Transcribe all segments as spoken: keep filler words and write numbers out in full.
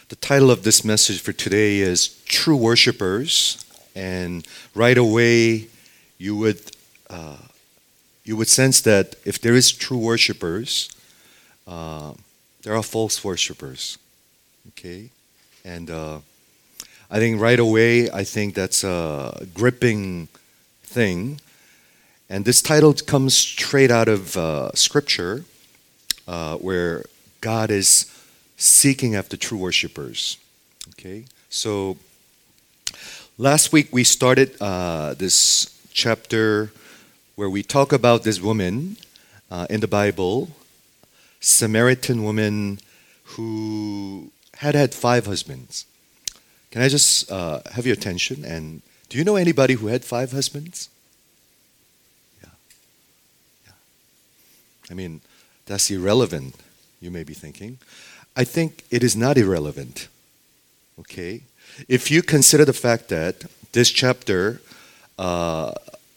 The title of this message for today is True Worshippers, and right away you would uh, you would sense that if there is true worshippers, uh, there are false worshippers. Okay, and uh, I think right away I think that's a gripping thing, and this title comes straight out of uh, Scripture, uh, where God is seeking after true worshipers. Okay, so last week we started uh, this chapter where we talk about this woman uh, in the Bible, Samaritan woman who had had five husbands. Can I just uh, have your attention? And do you know anybody who had five husbands? Yeah, yeah. I mean, that's irrelevant, you may be thinking. I think it is not irrelevant, okay? If you consider the fact that this chapter, uh,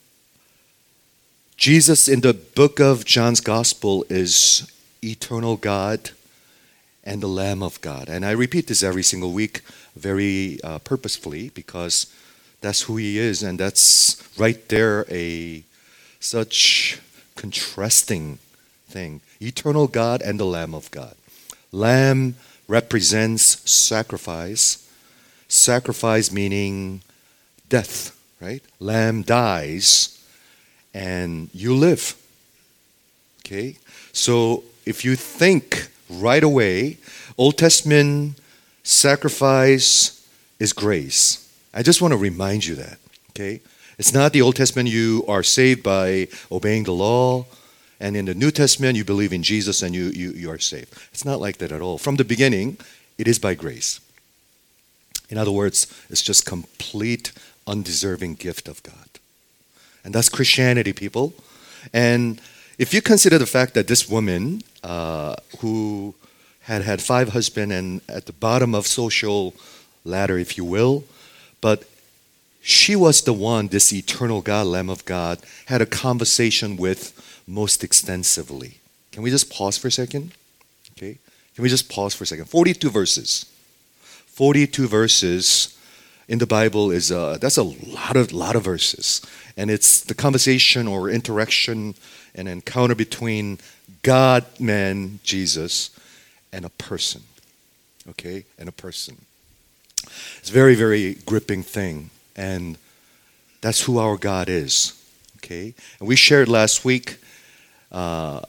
Jesus in the book of John's Gospel is eternal God and the Lamb of God. And I repeat this every single week very uh, purposefully because that's who he is, and that's right there a such contrasting thing. Eternal God and the Lamb of God. Lamb represents sacrifice. Sacrifice meaning death, right? Lamb dies and you live. Okay? So if you think right away, Old Testament sacrifice is grace. I just want to remind you that. Okay? It's not the Old Testament you are saved by obeying the law. And in the New Testament, you believe in Jesus and you, you, you are saved. It's not like that at all. From the beginning, it is by grace. In other words, it's just complete, undeserving gift of God. And that's Christianity, people. And if you consider the fact that this woman uh, who had had five husbands and at the bottom of social ladder, if you will, but she was the one, this eternal God, Lamb of God, had a conversation with most extensively. Can we just pause for a second? Okay. Can we just pause for a second? forty-two verses. forty-two verses in the Bible is uh, that's a lot of lot of verses, and it's the conversation or interaction and encounter between God, man, Jesus, and a person. Okay, and a person. It's a very very gripping thing, and that's who our God is. Okay, and we shared last week. Uh,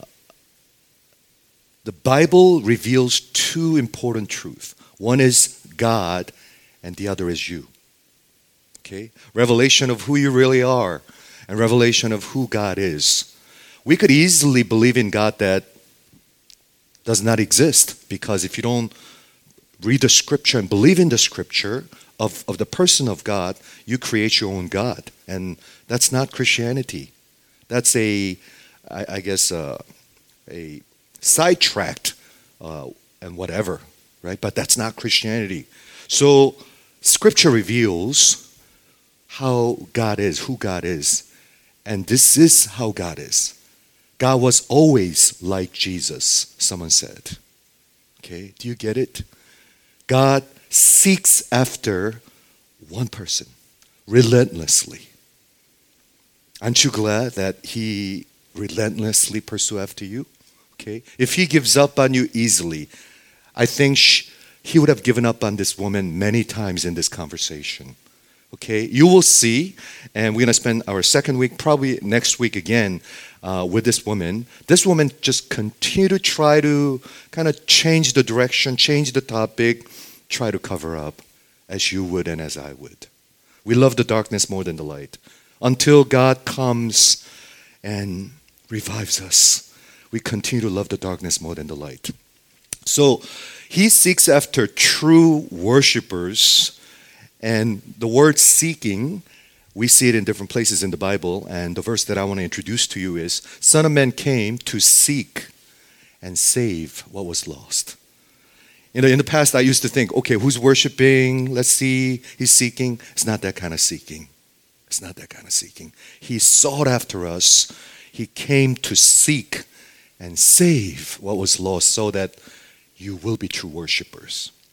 the Bible reveals two important truths. One is God, and the other is you. Okay? Revelation of who you really are, and revelation of who God is. We could easily believe in God that does not exist, because if you don't read the Scripture and believe in the Scripture of, of the person of God, you create your own God. And that's not Christianity. That's a I, I guess uh, a sidetracked uh, and whatever, right? But that's not Christianity. So Scripture reveals how God is, who God is, and this is how God is. God was always like Jesus, someone said. Okay, do you get it? God seeks after one person relentlessly. Aren't you glad that he relentlessly pursue after you? Okay. If he gives up on you easily, I think sh- he would have given up on this woman many times in this conversation. Okay. You will see, and we're going to spend our second week, probably next week again, uh, with this woman. This woman just continue to try to kind of change the direction, change the topic, try to cover up as you would and as I would. We love the darkness more than the light. Until God comes and revives us, we continue to love the darkness more than the light. So he seeks after true worshipers, and the word seeking, we see it in different places in the Bible, and the verse that I want to introduce to you is, Son of Man came to seek and save what was lost. You know, in the past I used to think, okay, who's worshiping? Let's see, he's seeking. It's not that kind of seeking. It's not that kind of seeking. He sought after us. He came to seek and save what was lost so that you will be true worshipers.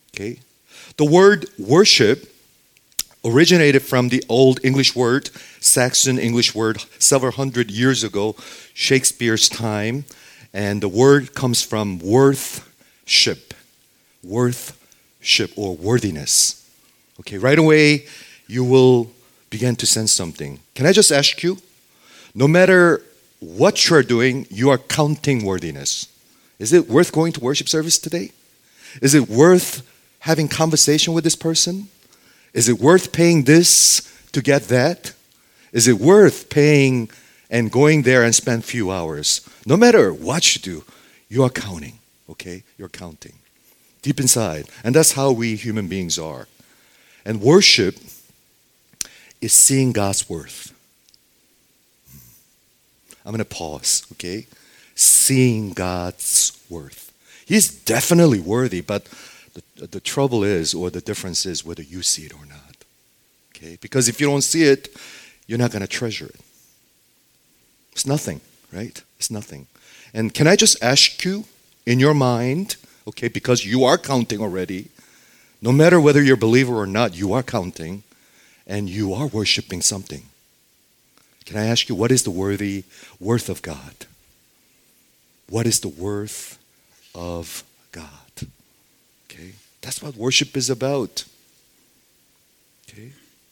Okay? The word worship originated from the old English word, Saxon English word, several hundred years ago, Shakespeare's time. And the word comes from worthship, worthship or worthiness. Okay, right away you will begin to sense something. Can I just ask you, no matter what you're doing, you are counting worthiness. Is it worth going to worship service today? Is it worth having conversation with this person? Is it worth paying this to get that? Is it worth paying and going there and spend few hours? No matter what you do, you are counting, okay? You're counting deep inside. And that's how we human beings are. And worship is seeing God's worth. I'm going to pause, okay? Seeing God's worth. He's definitely worthy, but the, the trouble is, or the difference is, whether you see it or not. Okay? Because if you don't see it, you're not going to treasure it. It's nothing, right? It's nothing. And can I just ask you, in your mind, okay, because you are counting already, no matter whether you're a believer or not, you are counting, and you are worshiping something. Can I ask you, what is the worthy worth of God? What is the worth of God? Okay? That's what worship is about. Okay?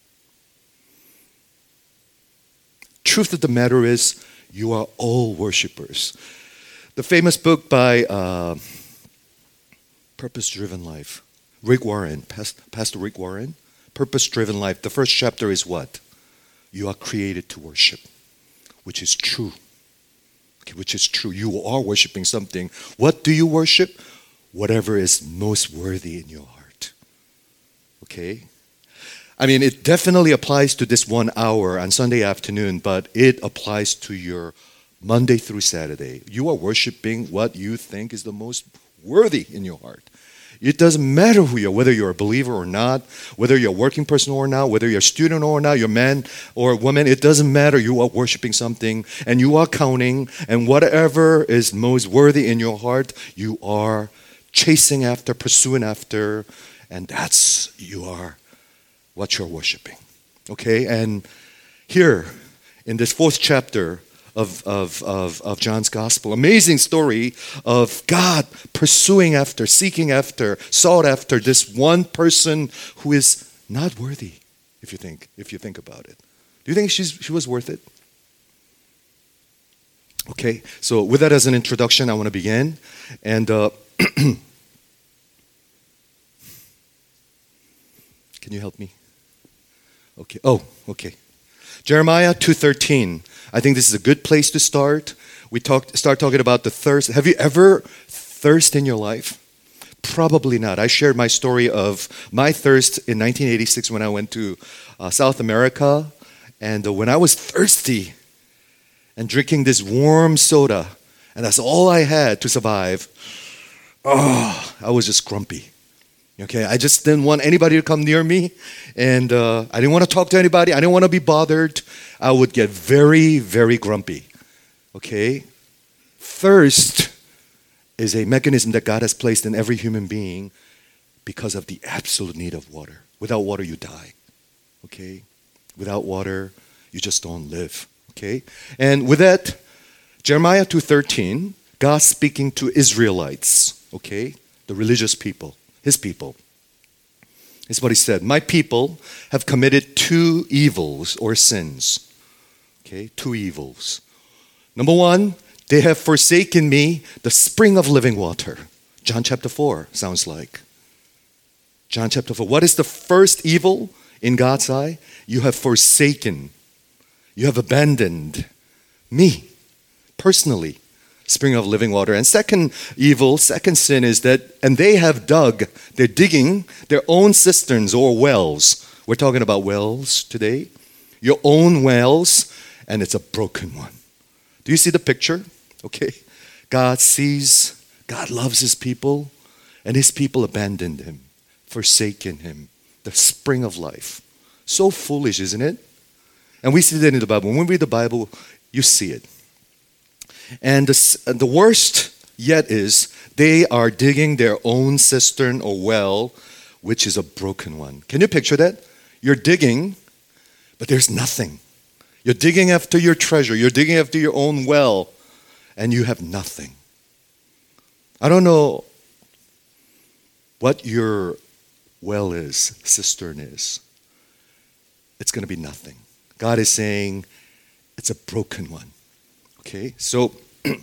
Truth of the matter is, you are all worshipers. The famous book by uh, Purpose Driven Life, Rick Warren, Pastor Rick Warren, Purpose Driven Life. The first chapter is what? You are created to worship, which is true. Okay, which is true. You are worshiping something. What do you worship? Whatever is most worthy in your heart. Okay? I mean, it definitely applies to this one hour on Sunday afternoon, but it applies to your Monday through Saturday. You are worshiping what you think is the most worthy in your heart. It doesn't matter who you are, whether you're a believer or not, whether you're a working person or not, whether you're a student or not, you're a man or a woman, it doesn't matter. You are worshiping something and you are counting, and whatever is most worthy in your heart, you are chasing after, pursuing after, and that's, you are what you're worshiping. Okay? And here, in this fourth chapter of, of, of, of John's Gospel, amazing story of God pursuing after, seeking after, sought after this one person who is not worthy, if you think, if you think about it. Do you think she's, she was worth it? Okay, so with that as an introduction, I want to begin. And uh, can you help me? Okay. Oh, okay. Jeremiah two thirteen. I think this is a good place to start. We talk, start talking about the thirst. Have you ever thirst in your life? Probably not. I shared my story of my thirst in nineteen eighty-six when I went to uh, South America. And uh, when I was thirsty and drinking this warm soda, and that's all I had to survive, oh, I was just grumpy. Okay, I just didn't want anybody to come near me, and uh, I didn't want to talk to anybody. I didn't want to be bothered. I would get very, very grumpy. Okay? Thirst is a mechanism that God has placed in every human being because of the absolute need of water. Without water, you die. Okay? Without water, you just don't live. Okay? And with that, Jeremiah two thirteen, God speaking to Israelites, okay? The religious people. His people. This is what he said. My people have committed two evils or sins. Okay, two evils. Number one, they have forsaken me, the spring of living water. John chapter four sounds like. John chapter four. What is the first evil in God's eye? You have forsaken. You have abandoned me personally. Spring of living water. And second evil, second sin is that, and they have dug, they're digging their own cisterns or wells. We're talking about wells today. Your own wells, and it's a broken one. Do you see the picture? Okay. God sees, God loves his people, and his people abandoned him, forsaken him, the spring of life. So foolish, isn't it? And we see that in the Bible. When we read the Bible, you see it. And the, the worst yet is they are digging their own cistern or well, which is a broken one. Can you picture that? You're digging, but there's nothing. You're digging after your treasure. You're digging after your own well, and you have nothing. I don't know what your well is, cistern is. It's going to be nothing. God is saying it's a broken one. Okay, so a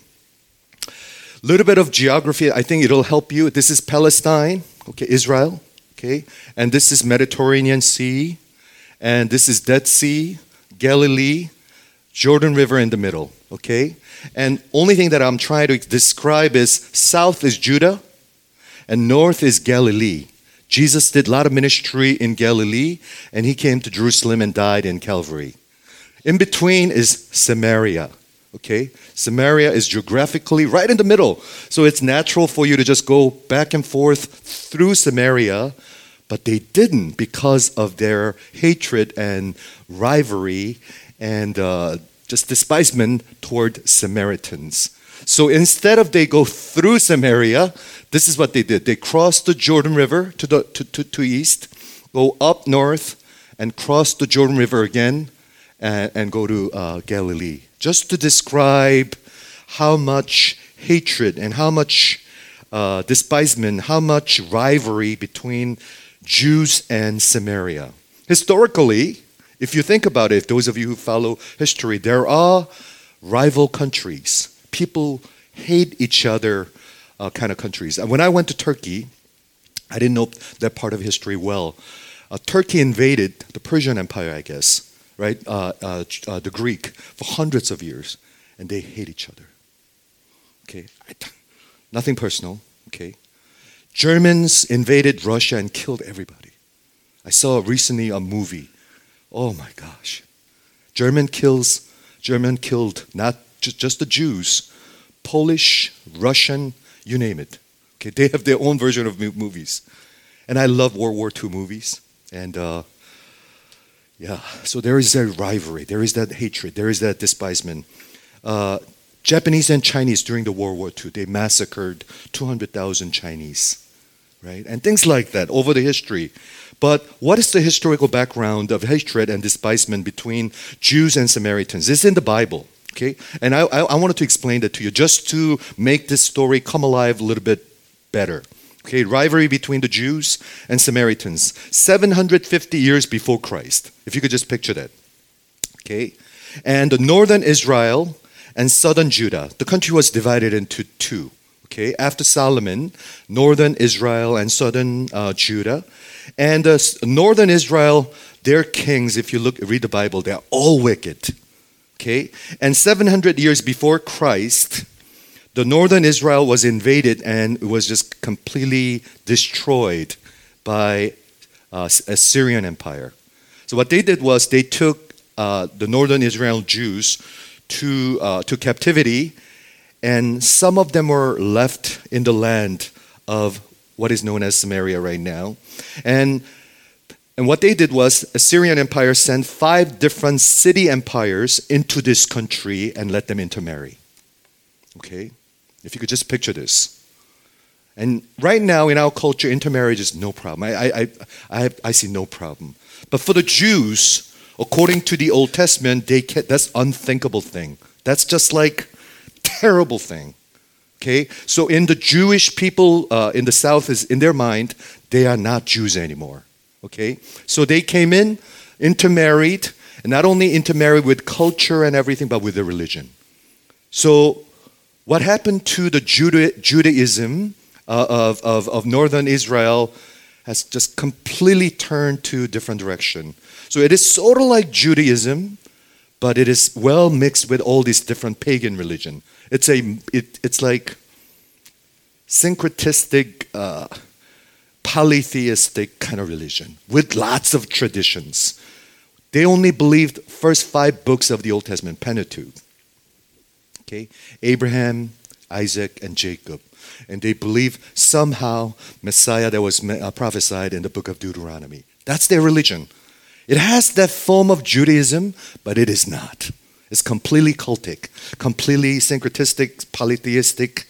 little bit of geography. I think it'll help you. This is Palestine, okay, Israel, okay, and this is Mediterranean Sea, and this is Dead Sea, Galilee, Jordan River in the middle, okay? And only thing that I'm trying to describe is south is Judah and north is Galilee. Jesus did a lot of ministry in Galilee, and he came to Jerusalem and died in Calvary. In between is Samaria, okay? Samaria is geographically right in the middle, so it's natural for you to just go back and forth through Samaria, but they didn't because of their hatred and rivalry and uh, just despisement toward Samaritans. So instead of they go through Samaria, this is what they did. They crossed the Jordan River to the to, to, to east, go up north, and cross the Jordan River again, and, and go to uh, Galilee. Just to describe how much hatred and how much uh, despisement, how much rivalry between Jews and Samaria. Historically, if you think about it, those of you who follow history, there are rival countries. People hate each other uh, kind of countries. And when I went to Turkey, I didn't know that part of history well. Uh, Turkey invaded the Persian Empire, I guess, right? Uh, uh, uh, the Greek for hundreds of years, and they hate each other. Okay, nothing personal. Okay, Germans invaded Russia and killed everybody. I saw recently a movie. Oh my gosh, German kills. German killed not just, just the Jews, Polish, Russian, you name it. Okay, they have their own version of movies, and I love World War Two movies. And uh, yeah, so there is that rivalry, there is that hatred, there is that despisement. Uh, Japanese and Chinese during the World War Two, they massacred two hundred thousand Chinese, right? And things like that over the history. But what is the historical background of hatred and despisement between Jews and Samaritans? It's in the Bible, okay? And I, I, I wanted to explain that to you just to make this story come alive a little bit better. Okay, rivalry between the Jews and Samaritans, seven hundred fifty years before Christ, if you could just picture that. Okay, and the northern Israel and southern Judah, the country was divided into two. Okay, after Solomon, northern Israel and southern uh, Judah. And uh, northern Israel, their kings, if you look, read the Bible, they're all wicked. Okay, and seven hundred years before Christ, the northern Israel was invaded and was just completely destroyed by uh, Assyrian Empire. So what they did was they took uh, the northern Israel Jews to uh, to captivity, and some of them were left in the land of what is known as Samaria right now. And and what they did was Assyrian Empire sent five different city empires into this country and let them intermarry. Okay? If you could just picture this. And right now in our culture, intermarriage is no problem. I, I, I, have, I see no problem. But for the Jews, according to the Old Testament, they can, that's unthinkable thing. That's just like terrible thing. Okay? So in the Jewish people uh, in the South, is in their mind, they are not Jews anymore. Okay? So they came in, intermarried, and not only intermarried with culture and everything, but with their religion. So what happened to the Juda- Judaism uh, of, of, of northern Israel has just completely turned to a different direction. So it is sort of like Judaism, but it is well mixed with all these different pagan religion. It's a it, it's like syncretistic, uh, polytheistic kind of religion with lots of traditions. They only believed first five books of the Old Testament, Pentateuch. Okay, Abraham, Isaac, and Jacob. And they believe somehow Messiah that was prophesied in the book of Deuteronomy. That's their religion. It has that form of Judaism, but it is not. It's completely cultic, completely syncretistic, polytheistic,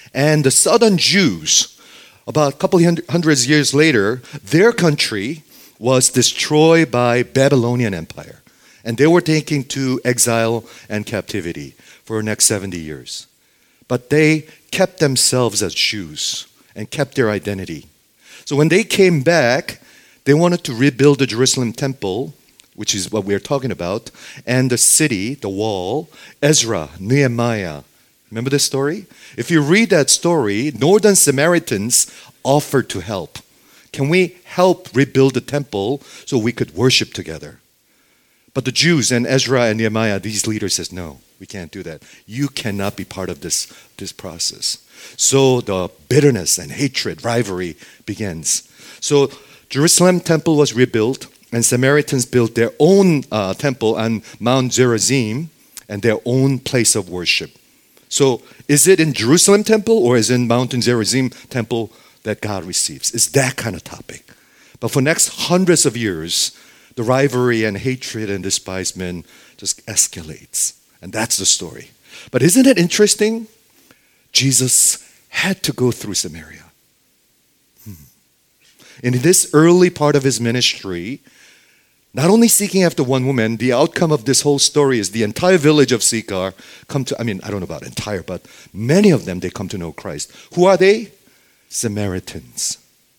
And the southern Jews, about a couple hundred hundreds years later, their country was destroyed by Babylonian Empire. And they were taken to exile and captivity for the next seventy years. But they kept themselves as Jews and kept their identity. So when they came back, they wanted to rebuild the Jerusalem temple, which is what we're talking about, and the city, the wall. Ezra, Nehemiah. Remember this story? If you read that story, northern Samaritans offered to help. Can we help rebuild the temple so we could worship together? But the Jews and Ezra and Nehemiah, these leaders says, no, we can't do that. You cannot be part of this, this process. So the bitterness and hatred, rivalry begins. So Jerusalem temple was rebuilt, and Samaritans built their own uh, temple on Mount Gerizim and their own place of worship. So is it in Jerusalem temple or is it in Mount Gerizim temple that God receives? It's that kind of topic. But for next hundreds of years, the rivalry and hatred and despisement just escalates. And that's the story. But isn't it interesting? Jesus had to go through Samaria. Hmm. In this early part of his ministry, not only seeking after one woman, the outcome of this whole story is the entire village of Sychar come to, I mean, I don't know about entire, but many of them, they come to know Christ. Who are they? Samaritans.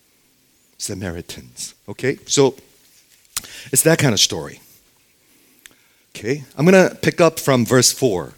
Samaritans. Okay? So, it's that kind of story. Okay? I'm going to pick up from verse four.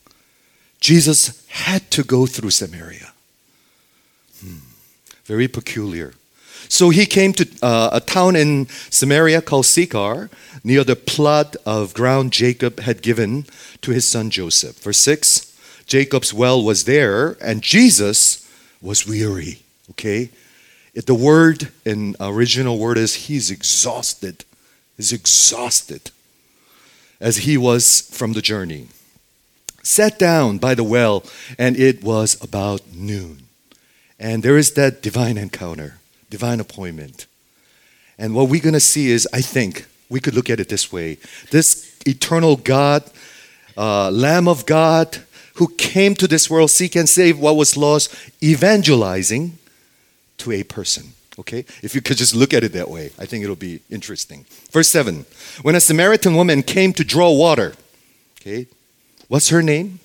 Jesus had to go through Samaria. Hmm. Very peculiar. So he came to uh, a town in Samaria called Sychar, near the plot of ground Jacob had given to his son Joseph. Verse six, Jacob's well was there, and Jesus was weary. Okay? The word in original word is he's exhausted. He's exhausted as he was from the journey. Sat down by the well, and it was about noon. And there is that divine encounter, divine appointment. And what we're going to see is, I think, we could look at it this way. This eternal God, uh, Lamb of God, who came to this world, seek and save what was lost, evangelizing to a person. Okay? If you could just look at it that way, I think it'll be interesting. Verse seven. When a Samaritan woman came to draw water, okay, what's her name?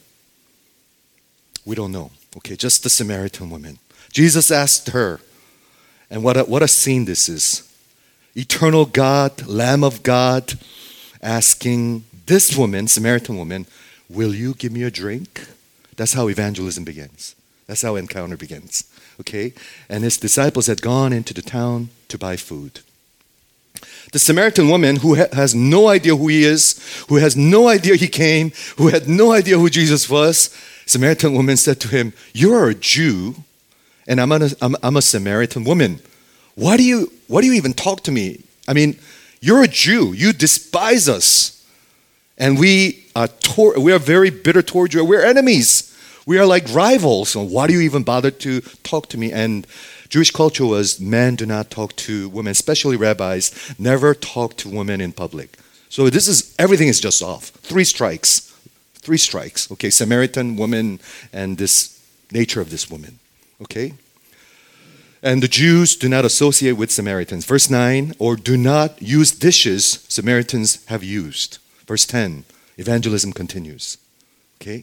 We don't know. Okay, just the Samaritan woman. Jesus asked her, and what a, what a scene this is. Eternal God, Lamb of God, asking this woman, Samaritan woman, will you give me a drink? That's how evangelism begins. That's how encounter begins. Okay? And his disciples had gone into the town to buy food. The Samaritan woman, who ha- has no idea who he is, who has no idea he came, who had no idea who Jesus was, Samaritan woman said to him, you're a Jew, and I'm a, I'm, I'm a Samaritan woman. Why do you, why do you even talk to me? I mean, you're a Jew. You despise us. And we are, tor- we are very bitter towards you. We're enemies. We are like rivals. So why do you even bother to talk to me? And Jewish culture was men do not talk to women, especially rabbis, never talk to women in public. So this is, everything is just off. Three strikes. Three strikes. Okay, Samaritan woman and this nature of this woman. Okay? And the Jews do not associate with Samaritans. Verse nine, or do not use dishes Samaritans have used. Verse ten, evangelism continues. Okay?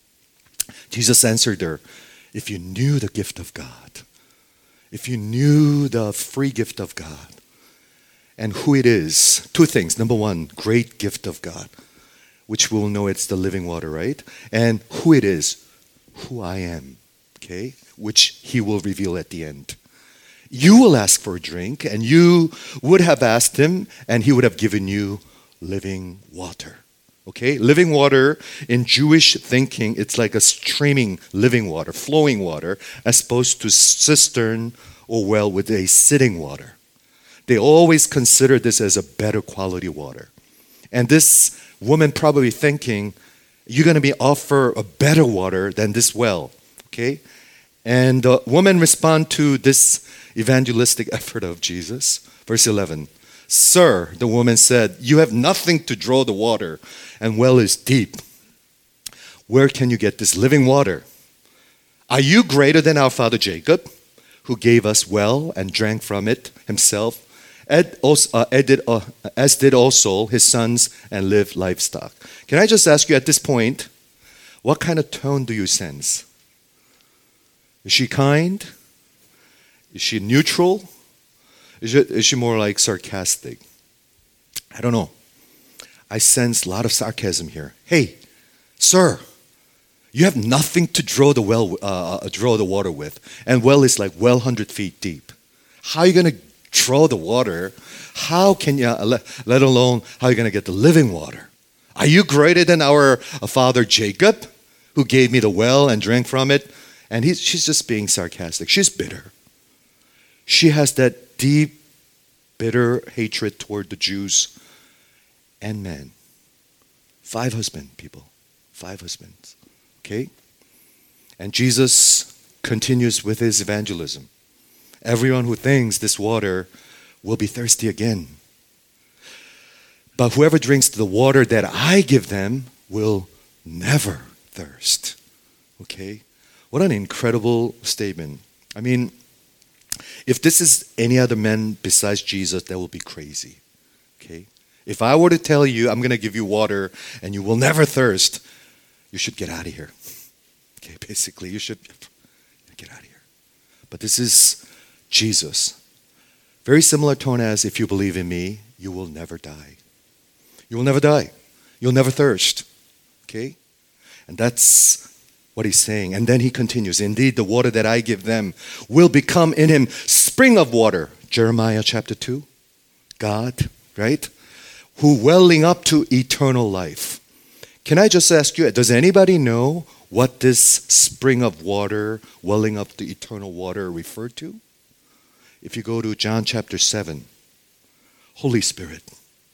Jesus answered her, if you knew the gift of God, if you knew the free gift of God, and who it is, two things. Number one, great gift of God, which we'll know it's the living water, right? And who it is, who I am, okay? Which he will reveal at the end. You will ask for a drink, and you would have asked him, and he would have given you living water. Okay, living water in Jewish thinking, it's like a streaming living water, flowing water, as opposed to cistern or well with a sitting water. They always consider this as a better quality water. And this woman probably thinking, you're going to be offered a better water than this well. Okay, and the woman respond to this evangelistic effort of Jesus. Verse eleven. Sir, the woman said, you have nothing to draw the water, and well is deep. Where can you get this living water? Are you greater than our father Jacob, who gave us well and drank from it himself, Ed also, uh, Ed did, uh, as did also his sons and lived livestock? Can I just ask you at this point, what kind of tone do you sense? Is she kind? Is she neutral? Is she, is she more like sarcastic? I don't know. I sense a lot of sarcasm here. Hey, sir, you have nothing to draw the well, uh, draw the water with, and well is like well hundred feet deep. How are you going to draw the water? How can you, uh, let, let alone how are you going to get the living water? Are you greater than our uh, father Jacob, who gave me the well and drank from it? And he's, she's just being sarcastic. She's bitter. She has that deep, bitter hatred toward the Jews and men. Five husbands, people. Five husbands. Okay? And Jesus continues with his evangelism. Everyone who thinks this water will be thirsty again. But whoever drinks the water that I give them will never thirst. Okay? What an incredible statement. I mean, if this is any other man besides Jesus, that will be crazy. Okay? If I were to tell you, I'm going to give you water and you will never thirst, you should get out of here. Okay, basically, you should get out of here. But this is Jesus. Very similar tone as, if you believe in me, you will never die. You will never die. You'll never thirst. Okay? And that's what he's saying. And then he continues, indeed, the water that I give them will become in him spring of water. Jeremiah chapter two. God, right? Who welling up to eternal life. Can I just ask you, does anybody know what this spring of water, welling up to eternal water, referred to? If you go to John chapter seven, Holy Spirit.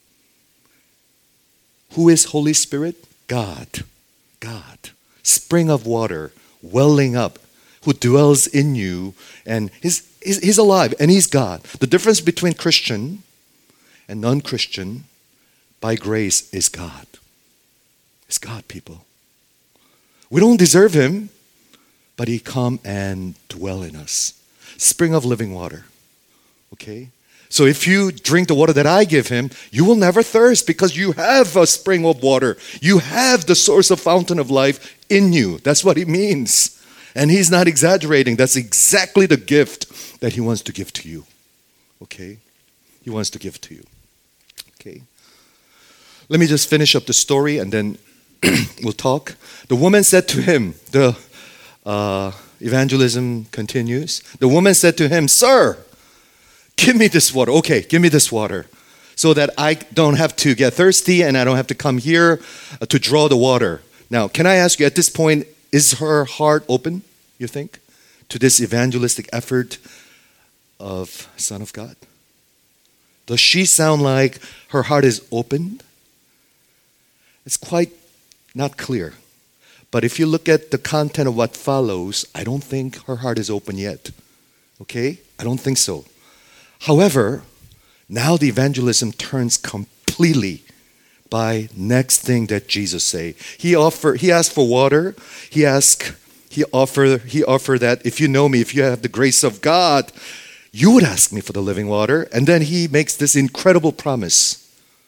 Who is Holy Spirit? God. God. Spring of water, welling up, who dwells in you, and he's, he's, he's alive, and he's God. The difference between Christian and non-Christian, by grace, is God. It's God, people. We don't deserve him, but he come and dwell in us. Spring of living water. Okay? So if you drink the water that I give him, you will never thirst because you have a spring of water. You have the source of fountain of life in you. That's what he means. And he's not exaggerating. That's exactly the gift that he wants to give to you. Okay? He wants to give to you. Okay? Let me just finish up the story and then we'll talk. The woman said to him, the uh, evangelism continues. The woman said to him, Sir, give me this water. Okay, give me this water so that I don't have to get thirsty and I don't have to come here uh, to draw the water. Now, can I ask you at this point, is her heart open, you think, to this evangelistic effort of Son of God? Does she sound like her heart is opened? It's quite not clear. But if you look at the content of what follows, I don't think her heart is open yet. Okay? I don't think so. However, now the evangelism turns completely by next thing that Jesus say. He offer he asked for water. He asked he offer he offered that if you know me, if you have the grace of God, you would ask me for the living water. And then he makes this incredible promise.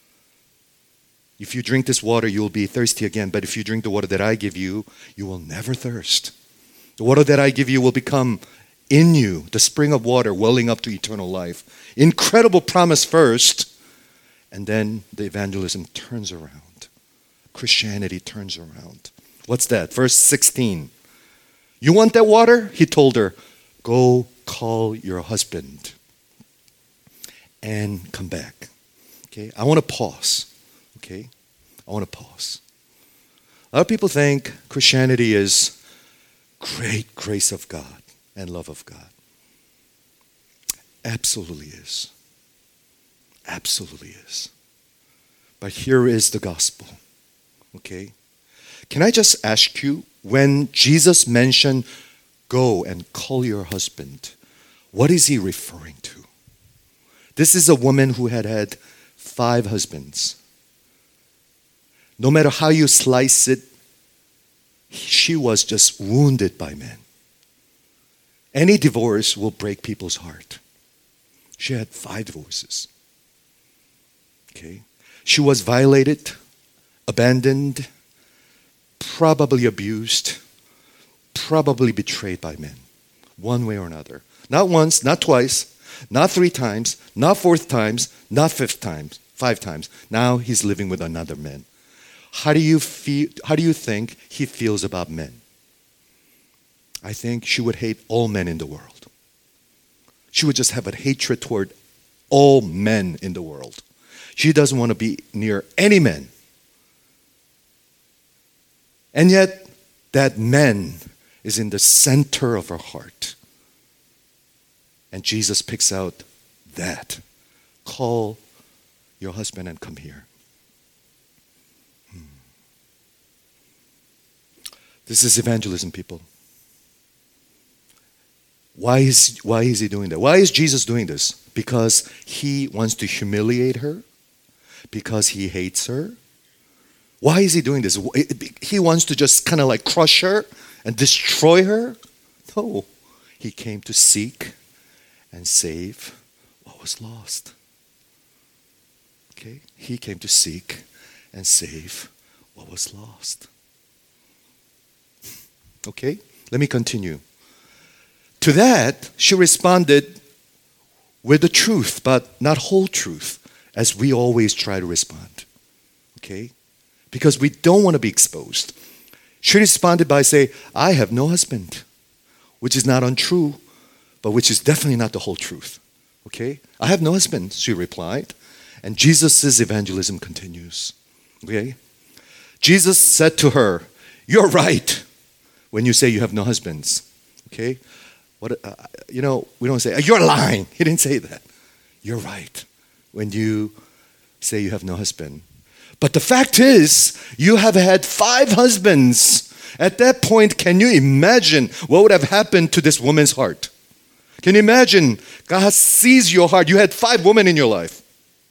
If you drink this water, you will be thirsty again. But if you drink the water that I give you, you will never thirst. The water that I give you will become in you, the spring of water welling up to eternal life. Incredible promise first, and then the evangelism turns around. Christianity turns around. What's that? Verse sixteen. You want that water? He told her, go call your husband and come back. Okay, I want to pause. Okay, I want to pause. A lot of people think Christianity is great grace of God and love of God. Absolutely is. Absolutely is. But here is the gospel. Okay? Can I just ask you, when Jesus mentioned, go and call your husband, what is he referring to? This is a woman who had had five husbands. No matter how you slice it, she was just wounded by men. Any divorce will break people's heart. She had five divorces. Okay? She was violated, abandoned, probably abused, probably betrayed by men, one way or another. Not once, not twice, not three times, not fourth times, not fifth times, five times. Now he's living with another man. How do you feel? How do you think he feels about men? I think she would hate all men in the world. She would just have a hatred toward all men in the world. She doesn't want to be near any men. And yet, that man is in the center of her heart. And Jesus picks out that. Call your husband and come here. Hmm. This is evangelism, people. Why is, why is he doing that? Why is Jesus doing this? Because he wants to humiliate her? Because he hates her? Why is he doing this? He wants to just kind of like crush her and destroy her? No. He came to seek and save what was lost. Okay? He came to seek and save what was lost. Okay? Let me continue. To that, she responded with the truth, but not whole truth, as we always try to respond. Okay? Because we don't want to be exposed. She responded by saying, I have no husband, which is not untrue, but which is definitely not the whole truth. Okay? I have no husband, she replied. And Jesus' evangelism continues. Okay? Jesus said to her, you're right when you say you have no husbands. Okay? What, uh, you know, we don't say, you're lying. He didn't say that. You're right when you say you have no husband. But the fact is, you have had five husbands. At that point, can you imagine what would have happened to this woman's heart? Can you imagine? God sees your heart. You had five women in your life.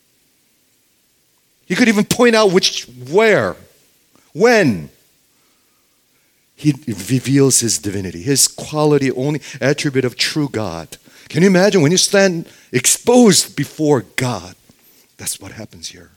He could even point out which, where, when. He reveals his divinity, his quality, only attribute of true God. Can you imagine when you stand exposed before God? That's what happens here.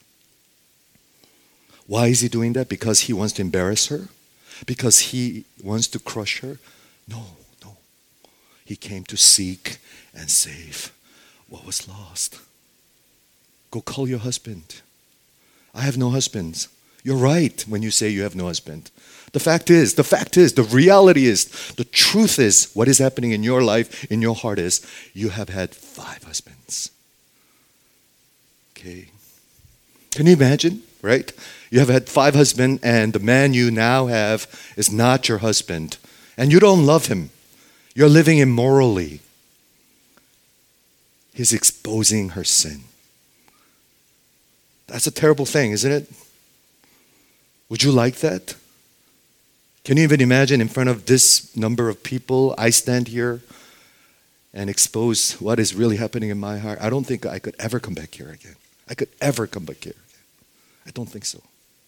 Why is he doing that? Because he wants to embarrass her? Because he wants to crush her? No, no. He came to seek and save what was lost. Go call your husband. I have no husbands. You're right when you say you have no husband. The fact is, the fact is, the reality is, the truth is, what is happening in your life, in your heart is, you have had five husbands. Okay. Can you imagine, right? You have had five husbands, and the man you now have is not your husband. And you don't love him. You're living immorally. He's exposing her sin. That's a terrible thing, isn't it? Would you like that? Can you even imagine in front of this number of people, I stand here and expose what is really happening in my heart? I don't think I could ever come back here again. I could ever come back here again. I don't think so.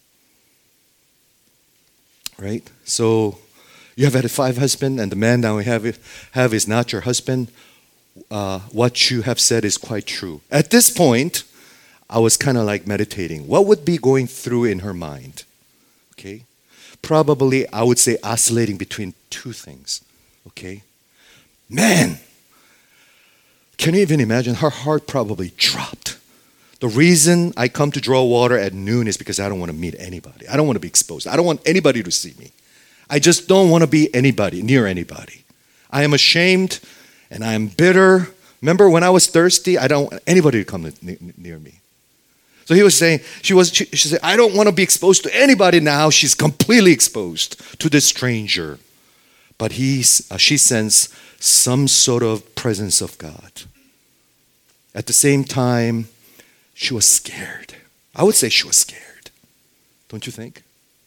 Right? So you have had five husbands, and the man now you have, have is not your husband. Uh, what you have said is quite true. At this point, I was kind of like meditating. What would be going through in her mind? Okay? Probably, I would say, oscillating between two things. Okay? Man! Can you even imagine? Her heart probably dropped. The reason I come to draw water at noon is because I don't want to meet anybody. I don't want to be exposed. I don't want anybody to see me. I just don't want to be anybody, near anybody. I am ashamed and I am bitter. Remember when I was thirsty? I don't want anybody to come near me. So he was saying, she was. She, she said, I don't want to be exposed to anybody now. She's completely exposed to this stranger. But he's, uh, she sensed some sort of presence of God. At the same time, she was scared. I would say she was scared. Don't you think?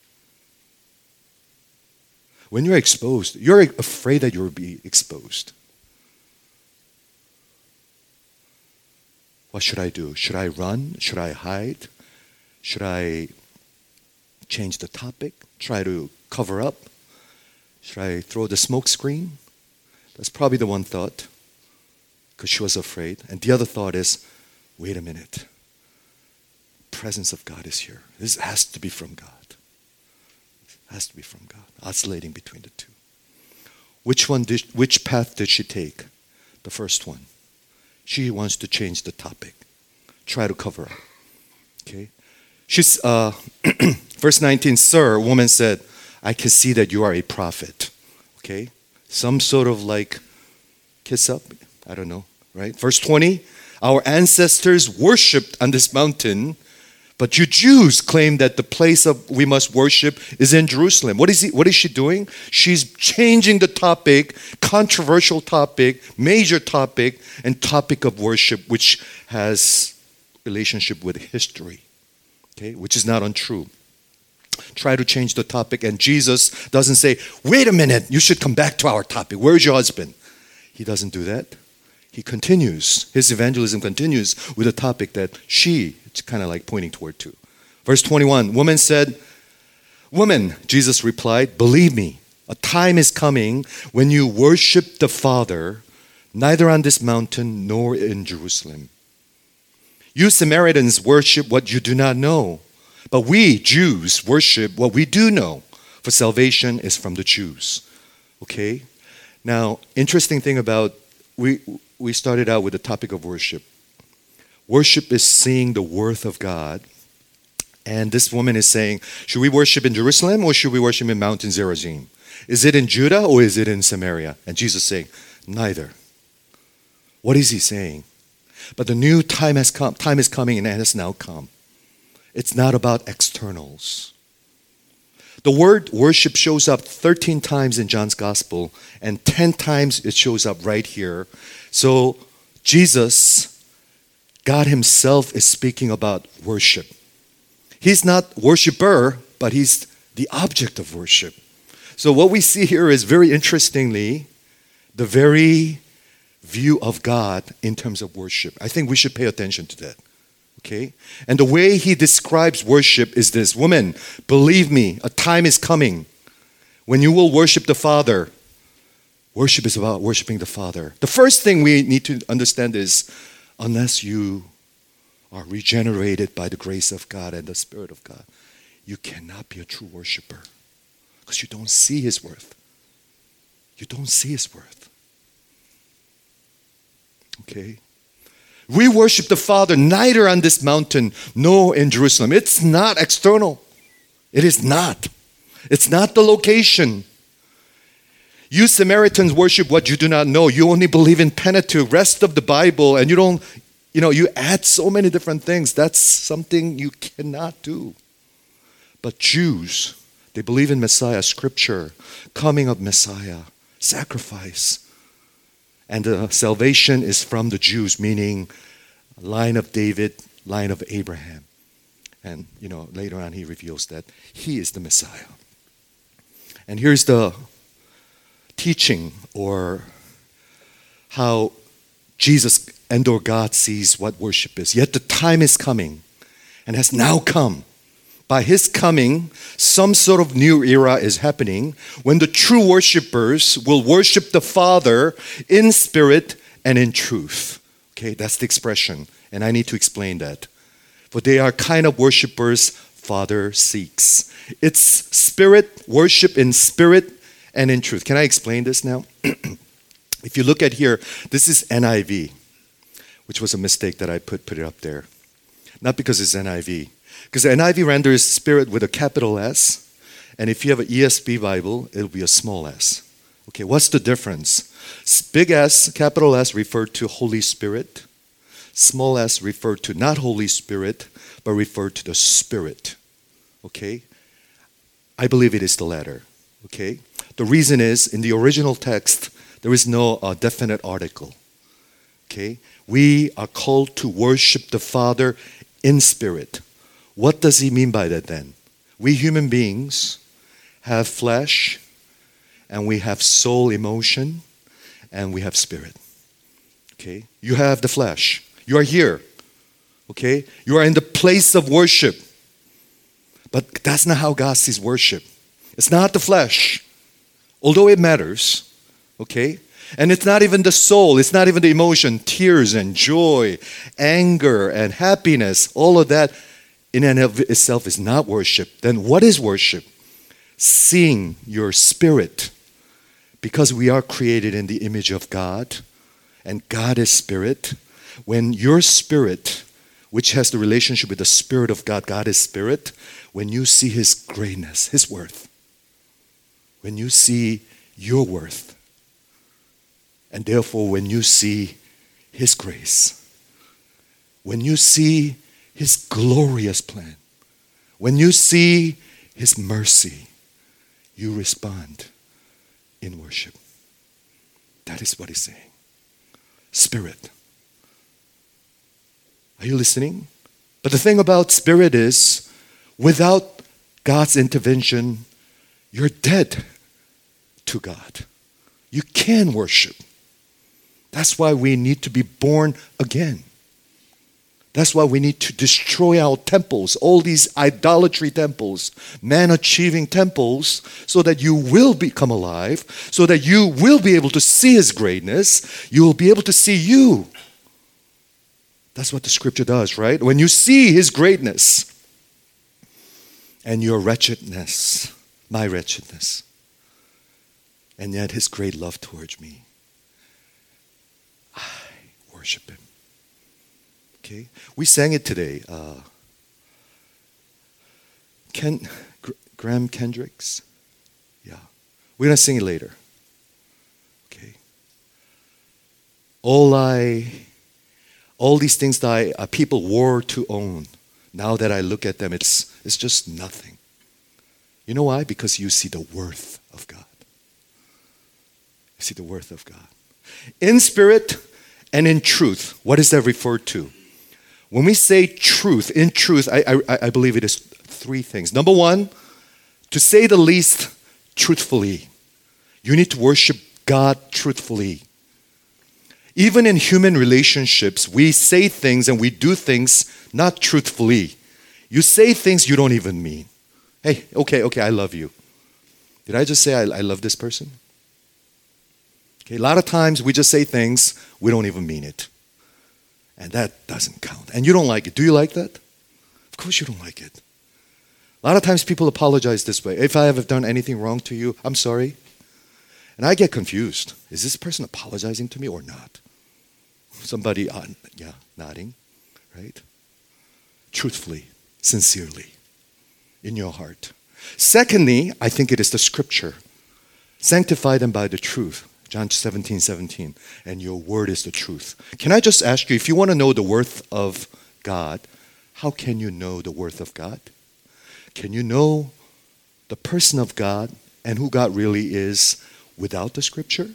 When you're exposed, you're afraid that you'll be exposed. What should I do? Should I run? Should I hide? Should I change the topic? Try to cover up? Should I throw the smoke screen? That's probably the one thought, because she was afraid. And the other thought is, wait a minute. Presence of God is here. This has to be from God. It has to be from God. Oscillating between the two. Which one did, which path did she take? The first one. She wants to change the topic. Try to cover up. Okay? She's, uh, verse nineteen, Sir, woman said, I can see that you are a prophet. Okay? Some sort of like kiss up. I don't know. Right? Verse twenty, our ancestors worshipped on this mountain, but you Jews claim that the place of we must worship is in Jerusalem. What is he, what is she doing? She's changing the topic, controversial topic, major topic, and topic of worship, which has relationship with history, okay, which is not untrue. Try to change the topic, and Jesus doesn't say, wait a minute, you should come back to our topic. Where's your husband? He doesn't do that. He continues, his evangelism continues with a topic that she, it's kind of like pointing toward too. Verse twenty-one, woman said, woman, Jesus replied, believe me, a time is coming when you worship the Father, neither on this mountain nor in Jerusalem. You Samaritans worship what you do not know, but we Jews worship what we do know, for salvation is from the Jews. Okay? Now, interesting thing about, we we started out with the topic of worship. Worship is seeing the worth of God. And this woman is saying, should we worship in Jerusalem or should we worship in Mount Zerazim? Is it in Judah or is it in Samaria? And Jesus is saying, neither. What is he saying? But the new time has come. Time is coming and it has now come. It's not about externals. The word worship shows up thirteen times in John's gospel and ten times it shows up right here. So Jesus, God himself is speaking about worship. He's not worshiper, but he's the object of worship. So what we see here is very interestingly, the very view of God in terms of worship. I think we should pay attention to that. Okay? And the way he describes worship is this: woman, believe me, a time is coming when you will worship the Father. Worship is about worshiping the Father. The first thing we need to understand is, unless you are regenerated by the grace of God and the Spirit of God, you cannot be a true worshiper because you don't see his worth. You don't see his worth. Okay? We worship the Father neither on this mountain nor in Jerusalem. It's not external. It is not. It's not the location. You Samaritans worship what you do not know. You only believe in Pentateuch, rest of the Bible, and you don't, you know, you add so many different things. That's something you cannot do. But Jews, they believe in Messiah, Scripture, coming of Messiah, sacrifice. And the salvation is from the Jews, meaning line of David, line of Abraham. And, you know, later on he reveals that he is the Messiah. And here's the teaching or how Jesus and or God sees what worship is. Yet the time is coming and has now come. By his coming, some sort of new era is happening when the true worshipers will worship the Father in spirit and in truth. Okay, that's the expression. And I need to explain that. For they are kind of worshipers Father seeks. It's spirit, worship in spirit and in truth. Can I explain this now? If you look at here, this is N I V, which was a mistake that I put, put it up there. Not because it's N I V. Because the N I V renders spirit with a capital S, and if you have an E S V Bible, it'll be a small s. Okay, what's the difference? Big S, capital S, referred to Holy Spirit. Small s referred to not Holy Spirit, but referred to the Spirit. Okay? I believe it is the latter. Okay? The reason is, in the original text, there is no uh, definite article. Okay? We are called to worship the Father in spirit. What does he mean by that then? We human beings have flesh, and we have soul, emotion, and we have spirit. Okay? You have the flesh. You are here. Okay? You are in the place of worship. But that's not how God sees worship. It's not the flesh, although it matters. Okay? And it's not even the soul, it's not even the emotion, tears and joy, anger and happiness, all of that in and of itself is not worship. Then what is worship? Seeing your spirit, because we are created in the image of God, and God is spirit. When your spirit, which has the relationship with the Spirit of God, God is spirit, when you see His greatness, His worth, when you see your worth, and therefore when you see His grace, when you see His glorious plan, when you see His mercy, you respond in worship. That is what He's saying. Spirit. Are you listening? But the thing about spirit is, without God's intervention, you're dead to God. You can worship. That's why we need to be born again. That's why we need to destroy our temples, all these idolatry temples, man-achieving temples, so that you will become alive, so that you will be able to see His greatness. You will be able to see you. That's what the scripture does, right? When you see His greatness and your wretchedness, my wretchedness, and yet His great love towards me, I worship Him. Okay, we sang it today. Uh, Ken, Gr- Graham Kendricks. Yeah, we're gonna sing it later. Okay. All I, all these things that I, uh, people wore to own. Now that I look at them, it's it's just nothing. You know why? Because you see the worth of God. You see the worth of God in spirit and in truth. What is that referred to? When we say truth, in truth, I, I, I believe it is three things. Number one, to say the least, truthfully. You need to worship God truthfully. Even in human relationships, we say things and we do things not truthfully. You say things you don't even mean. Hey, okay, okay, I love you. Did I just say I, I love this person? Okay, a lot of times we just say things, we don't even mean it. And that doesn't count. And you don't like it. Do you like that? Of course you don't like it. A lot of times people apologize this way. If I have done anything wrong to you, I'm sorry. And I get confused. Is this person apologizing to me or not? Somebody, uh, yeah, nodding, right? Truthfully, sincerely, in your heart. Secondly, I think it is the scripture. Sanctify them by the truth. John seventeen, seventeen. And your word is the truth. Can I just ask you, if you want to know the worth of God, how can you know the worth of God? Can you know the person of God and who God really is without the scripture?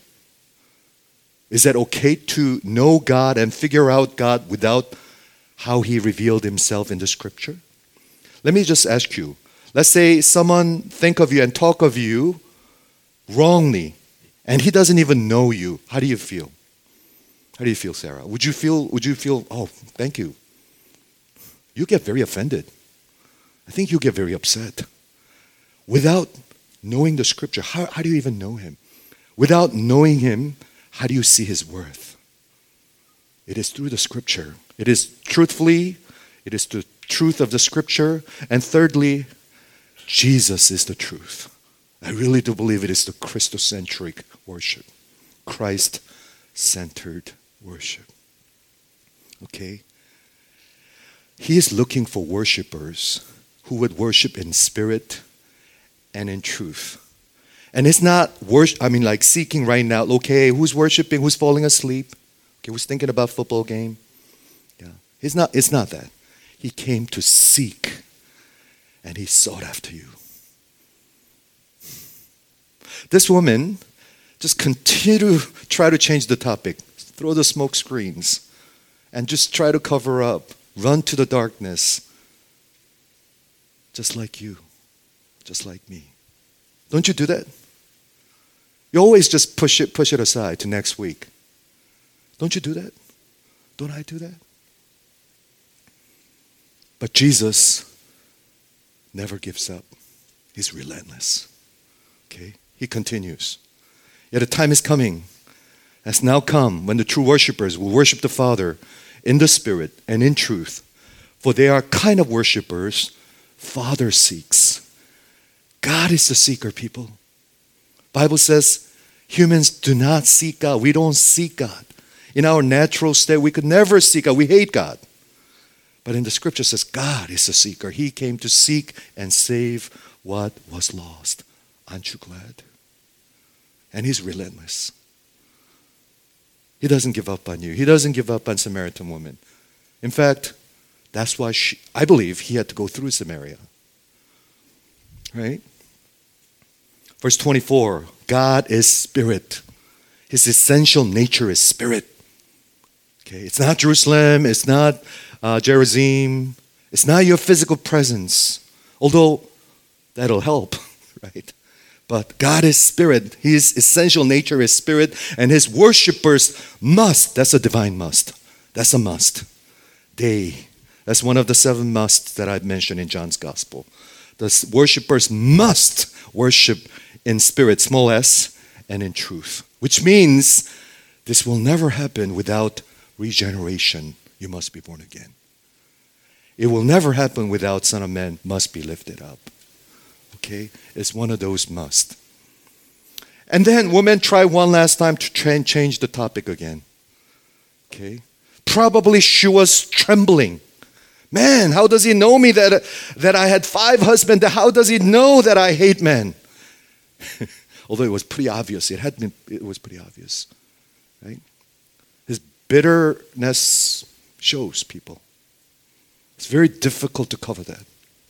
Is that okay to know God and figure out God without how He revealed Himself in the scripture? Let me just ask you. Let's say someone think of you and talk of you wrongly, and he doesn't even know you. How do you feel? How do you feel, Sarah? Would you feel, would you feel, oh, thank you. You get very offended. I think you get very upset. Without knowing the scripture, how, how do you even know Him? Without knowing Him, how do you see His worth? It is through the scripture. It is truthfully, it is the truth of the scripture. And thirdly, Jesus is the truth. I really do believe it is the Christocentric worship. Christ-centered worship. Okay? He is looking for worshipers who would worship in spirit and in truth. And it's not worship, I mean like seeking right now, okay, who's worshiping, who's falling asleep? Okay, who's thinking about football game? Yeah. It's not, it's not that. He came to seek and He sought after you. This woman just continue to try to change the topic, throw the smoke screens, and just try to cover up, run to the darkness, just like you, just like me. Don't you do that? You always just push it, push it aside to next week. Don't you do that? Don't I do that? But Jesus never gives up. He's relentless. Okay? He continues. Yet a time is coming has now come when the true worshipers will worship the Father in the Spirit and in truth. For they are kind of worshipers Father seeks. God is the seeker, people. Bible says humans do not seek God. We don't seek God. In our natural state, we could never seek God. We hate God. But in the scripture it says God is the seeker. He came to seek and save what was lost. Aren't you glad? And He's relentless. He doesn't give up on you. He doesn't give up on Samaritan woman. In fact, that's why she, I believe He had to go through Samaria. Right? Verse twenty-four, God is spirit. His essential nature is spirit. Okay, it's not Jerusalem, it's not uh, Gerizim, it's not your physical presence, although that'll help, right? But God is spirit. His essential nature is spirit, and His worshipers must, that's a divine must, that's a must. They, that's one of the seven musts that I've mentioned in John's Gospel. The worshipers must worship in spirit, small s, and in truth. Which means this will never happen without regeneration. You must be born again. It will never happen without Son of Man must be lifted up. Okay? It's one of those must. And then woman tried one last time to try and change the topic again. Okay? Probably she was trembling. Man, how does he know me that, that I had five husbands? How does he know that I hate men? Although it was pretty obvious. It had been, it was pretty obvious. Right? His bitterness shows people. It's very difficult to cover that.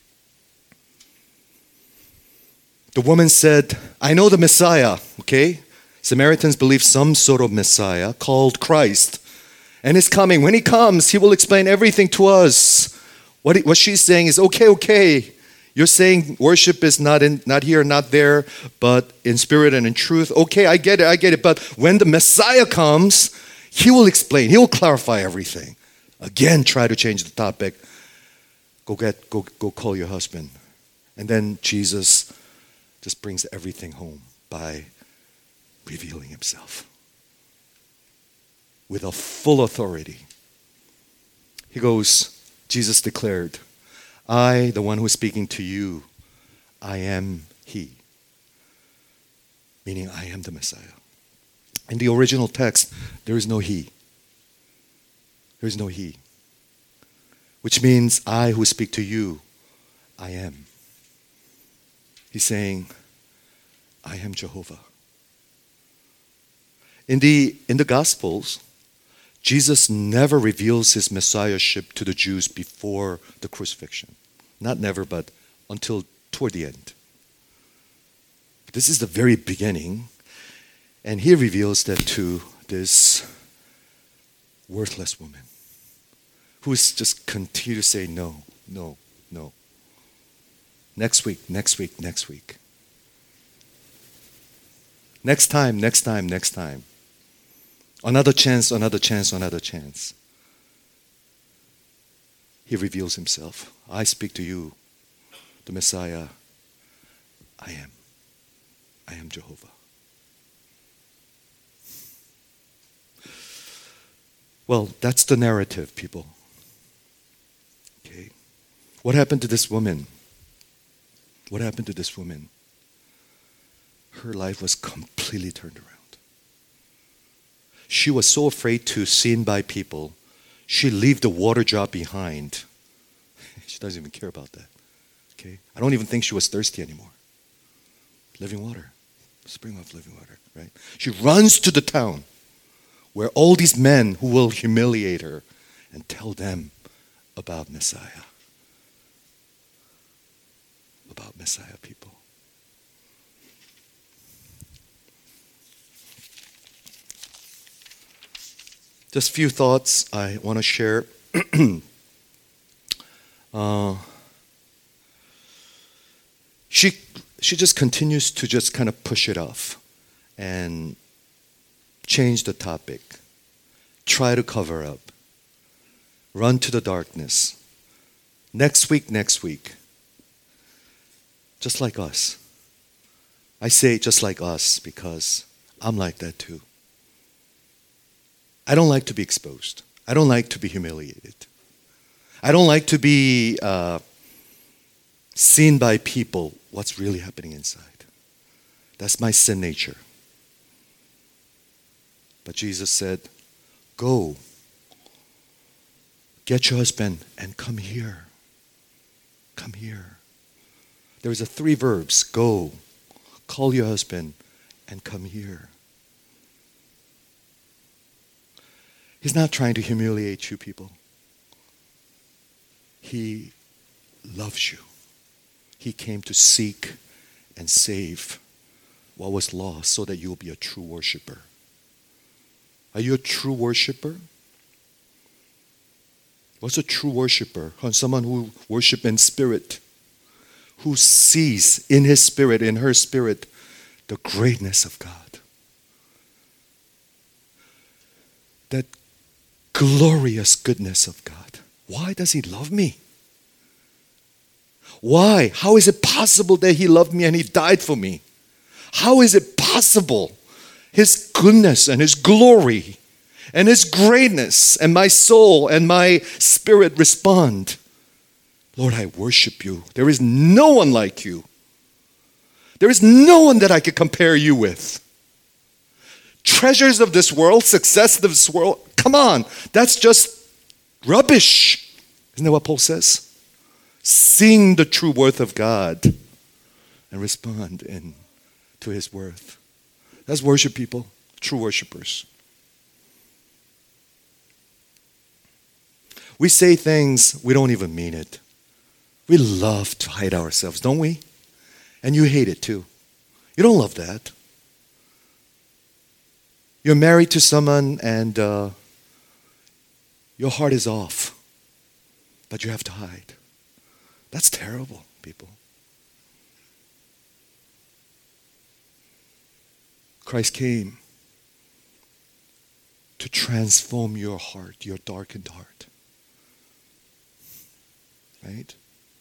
The woman said, I know the Messiah, okay? Samaritans believe some sort of Messiah called Christ. And He's coming. When He comes, He will explain everything to us. What, he, what she's saying is, okay, okay. You're saying worship is not in, not here, not there, but in spirit and in truth. Okay, I get it, I get it. But when the Messiah comes, He will explain. He will clarify everything. Again, try to change the topic. Go get, go, go call your husband. And then Jesus just brings everything home by revealing Himself with a full authority. He goes, Jesus declared, I, the one who is speaking to you, I am He. Meaning I am the Messiah. In the original text, there is no He. There is no He. Which means I who speak to you, I am. He's saying, I am Jehovah. In the, in the Gospels, Jesus never reveals His messiahship to the Jews before the crucifixion. Not never, but until toward the end. This is the very beginning, and He reveals that to this worthless woman who is just continue to say no, no, no. Next week, next week, next week. Next time, next time, next time. Another chance, another chance, another chance. He reveals Himself. I speak to you, the Messiah. I am. I am Jehovah. Well, that's the narrative, people. Okay. What happened to this woman? What happened to this woman? Her life was completely turned around. She was so afraid to sin by people, she left the water jar behind. She doesn't even care about that. Okay? I don't even think she was thirsty anymore. Living water. Spring of living water, right? She runs to the town where all these men who will humiliate her and tell them about Messiah. About Messiah, people. Just a few thoughts I want to share. uh, she she just continues to just kind of push it off and change the topic, try to cover up, run to the darkness. Next week, next week. Just like us. I say just like us because I'm like that too. I don't like to be exposed. I don't like to be humiliated. I don't like to be uh, seen by people what's really happening inside. That's my sin nature. But Jesus said, go, get your husband and come here. Come here. There's a three verbs, go, call your husband and come here. He's not trying to humiliate you, people. He loves you. He came to seek and save what was lost so that you will be a true worshiper. Are you a true worshiper? What's a true worshiper? Someone who worships in spirit, who sees in his spirit, in her spirit, the greatness of God. That glorious goodness of God. Why does he love me? Why? How is it possible that he loved me and he died for me? How is it possible? His goodness and his glory and his greatness, and my soul and my spirit respond. Lord, I worship you. There is no one like you. There is no one that I could compare you with. Treasures of this world, success of this world, come on, that's just rubbish. Isn't that what Paul says? Sing the true worth of God and respond in to his worth. That's worship, people, true worshipers. We say things, we don't even mean it. We love to hide ourselves, don't we? And you hate it too. You don't love that. You're married to someone and uh, your heart is off, but you have to hide. That's terrible, people. Christ came to transform your heart, your darkened heart. Right?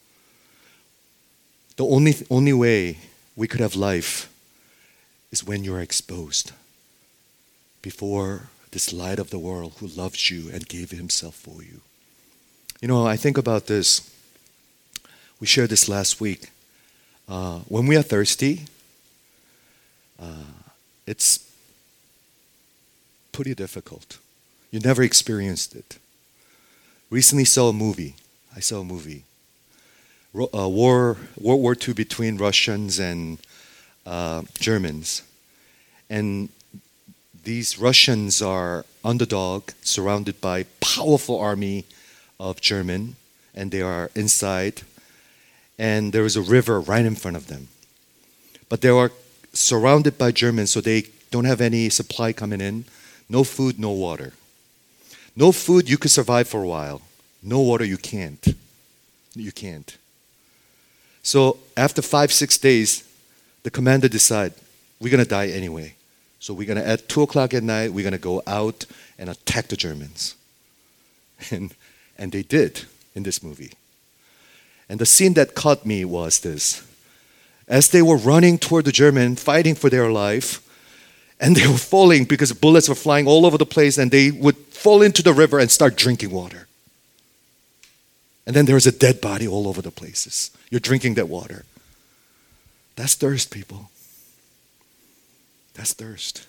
The only, only way we could have life is when you're exposed before this light of the world who loves you and gave himself for you. You know, I think about this. We shared this last week. Uh, when we are thirsty, uh, it's pretty difficult. You never experienced it. Recently saw a movie. I saw a movie. Uh, war, World War Two between Russians and uh, Germans. And these Russians are underdog, surrounded by powerful army of German, and they are inside. And there is a river right in front of them. But they are surrounded by Germans, so they don't have any supply coming in. No food, no water. No food, you could survive for a while. No water, you can't. You can't. So after five, six days, the commander decided, we're going to die anyway. So we're going to, at two o'clock at night, we're going to go out and attack the Germans. And, and they did in this movie. And the scene that caught me was this. As they were running toward the German, fighting for their life, and they were falling because bullets were flying all over the place, and they would fall into the river and start drinking water. And then there was a dead body all over the places. You're drinking that water. That's thirst, people. That's thirst.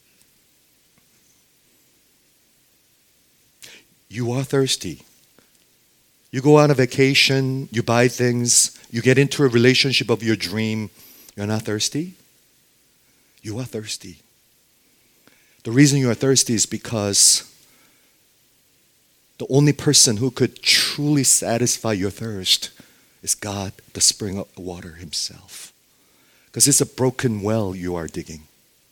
You are thirsty. You go on a vacation, you buy things, you get into a relationship of your dream. You're not thirsty? You are thirsty. The reason you are thirsty is because the only person who could truly satisfy your thirst is God, the spring of water himself. Because it's a broken well you are digging.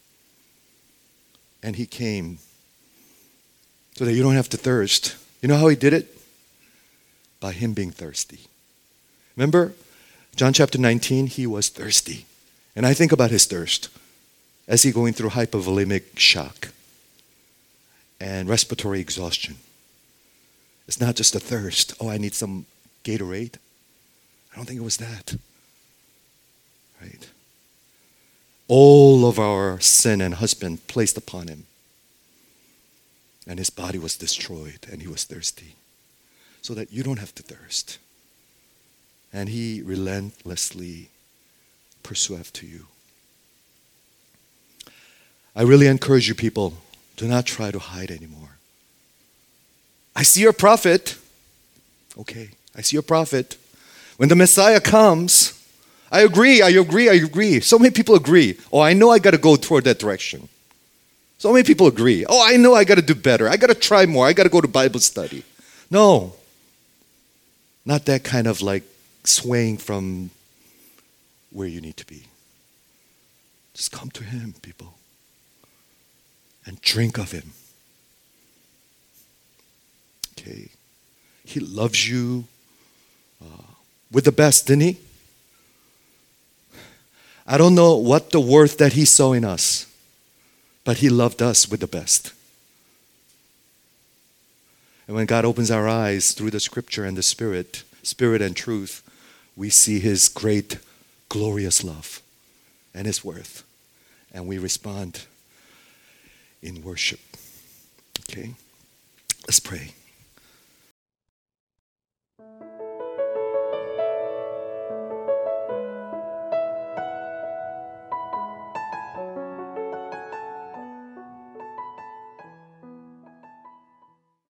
And he came so that you don't have to thirst. You know how he did it? By him being thirsty. Remember, John chapter nineteen, he was thirsty. And I think about his thirst as he going through hypovolemic shock and respiratory exhaustion. It's not just a thirst. Oh, I need some Gatorade. I don't think it was that. Right? All of our sin and husband placed upon him. and his body was destroyed, and he was thirsty, so that you don't have to thirst. And he relentlessly pursues after you. I really encourage you people, do not try to hide anymore. I see your prophet. Okay, I see your prophet. When the Messiah comes, I agree, I agree, I agree. So many people agree. Oh, I know I got to go toward that direction. So many people agree. Oh, I know I got to do better. I got to try more. I got to go to Bible study. No, not that kind of like swaying from where you need to be. Just come to him, people, and drink of him. Okay. He loves you uh, with the best, didn't he? I don't know what the worth that he saw in us, but he loved us with the best. And when God opens our eyes through the scripture and the spirit, spirit and truth, we see his great, glorious love and his worth. And we respond in worship. Okay? Let's pray.